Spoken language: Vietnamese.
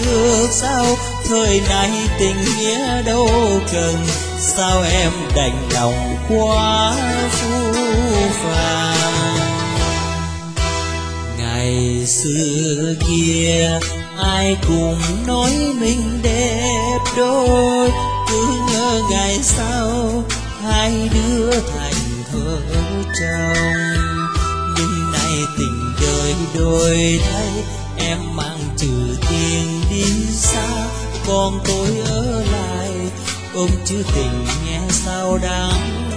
được sao? Thời nay tình nghĩa đâu cần, sao em đành lòng quá phũ phàng. Ngày xưa kia ai cũng nói mình đẹp đôi, cứ ngỡ ngày sau hai đứa thành vợ chồng. Nhưng nay tình đời đổi thay, em mang trừ tiền đi xa, còn tôi ở lại ôm chữ tình nghe sao đáng